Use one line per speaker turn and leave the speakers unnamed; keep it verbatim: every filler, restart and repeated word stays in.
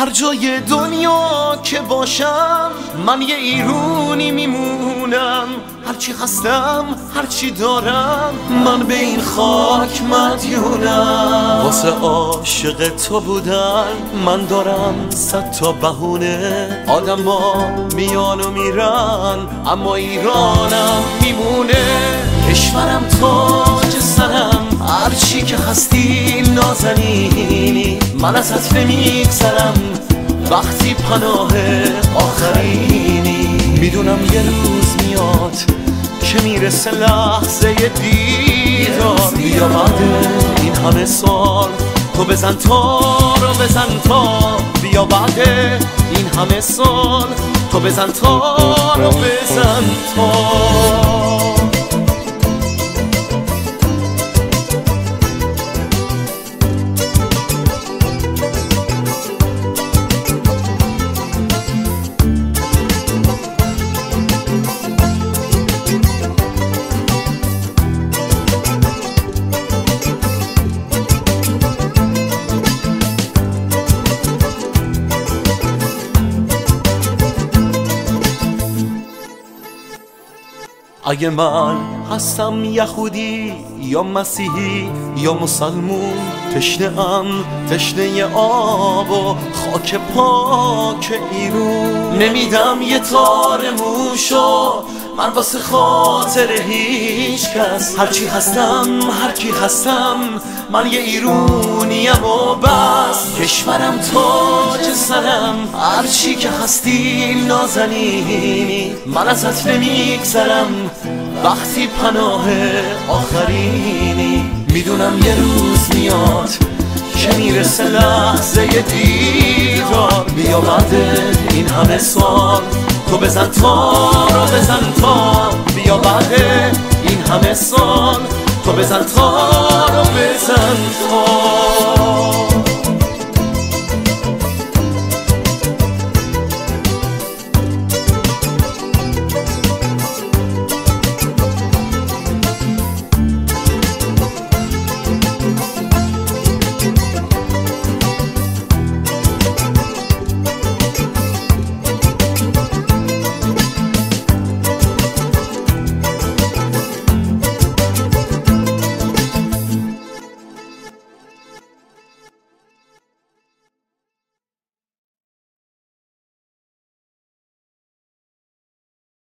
هر جای دنیا که باشم من یه ایرونی میمونم. هرچی هستم هرچی دارم من به این خاک مدیونم. واسه عاشق تو بودن من دارم صد تا بهونه. آدم ها میان و میرن اما ایرانم میمونه. کشورم تاج سرم هرچی که هستی نازنینی. من ازت نمیگذرم وقتی پناه آخرینی. میدونم یه روز میاد که میرسه لحظه دیدار. بیا بعد این همه سال تو بزن تا رو بزن تا. بیا بعد این همه سال تو بزن تا رو بزن تا. اگه من هستم یهودی یا مسیحی یا مسلمون، تشنه ام تشنه آب و خاک پاک ایرون. نمیدم یه تار موشو من واسه خاطر هیچ کس. هرچی هستم هرکی هستم من یه ایرونیم و بس. کشورم تاج سرم هرچی که هستی نازنینی. من ازت نمیگذرم وقتی پناه آخرینی. میدونم یه روز میاد که میرسه لحظه دیدار. بیا بعد این همه سال تو بزن تا رو بزن تا. بیا بعد این همه سال تو بزن تا رو بزن تا.